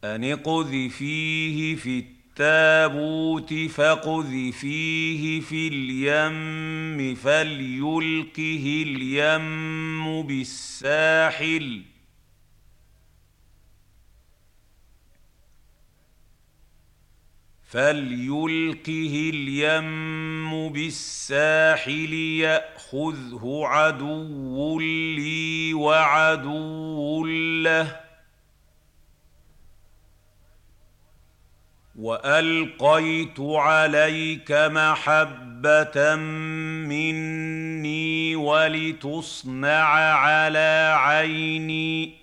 أن اقذفيه في التابوت فاقذفيه في اليم فليلقه اليم بالساحل يأخذه عدو لي وعدو له وألقيت عليك محبة مني ولتصنع على عيني